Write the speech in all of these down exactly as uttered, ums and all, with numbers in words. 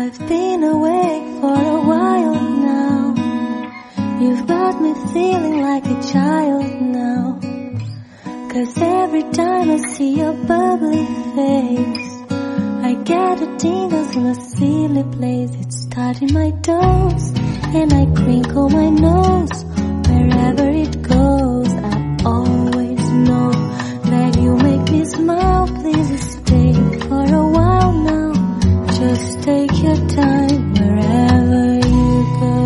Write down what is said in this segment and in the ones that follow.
I've been awake for a while now. You've got me feeling like a child now. 'Cause every time I see your bubbly face, I get a tingles in a silly place. It's starting my toes, and I crinkle my nose. Wherever it goes, I always know that you make me smile. Please stay for a while now. Just take your time wherever you go.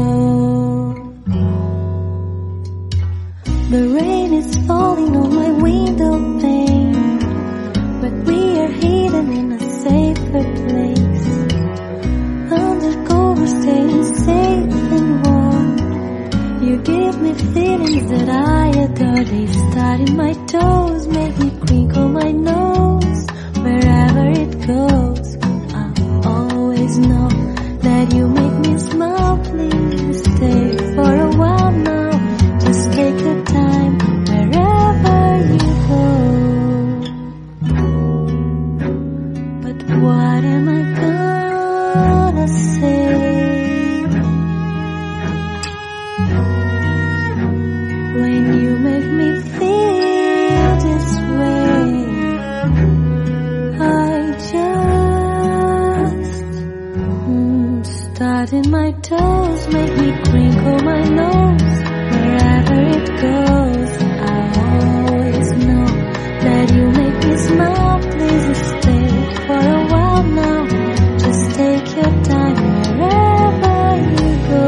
The rain is falling on my window pane, but we are hidden in a safer place. Undercover, staying safe and warm. You give me feelings that I adore. They start in my toes, make me crinkle my nose. Wherever it goes, I always know that you make me smile. Please stay for a while now. Just take your time wherever you go. But what am I gonna say when you make me feel this way? I just mm, start in my toes, make me crinkle my nose. Wherever it goes, I always know that you make me smile. Please stay for a while now. Just take your time wherever you go.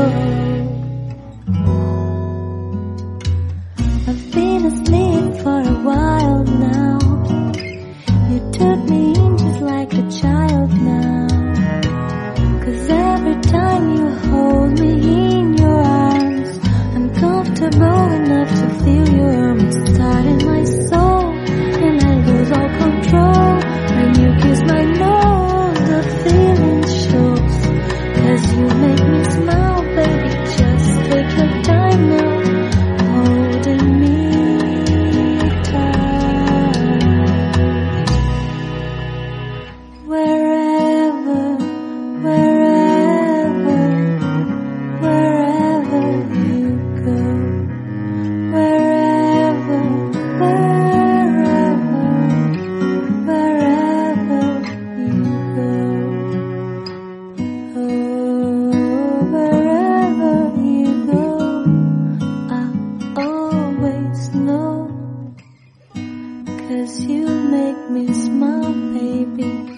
I've been asleep for a while now. You took me in just like a child now. 'Cause every time you hold me in your arms, I'm comfortable enough to feel your arms start in my soul, and I lose all control. When you kiss my nose, the feeling shows. 'Cause you make me smile, baby. Just take your time now, holding me tight. Wherever, wherever, wherever you go. Wherever, wherever, wherever you go. Oh, wherever you go, I always know. 'Cause you make me smile, baby.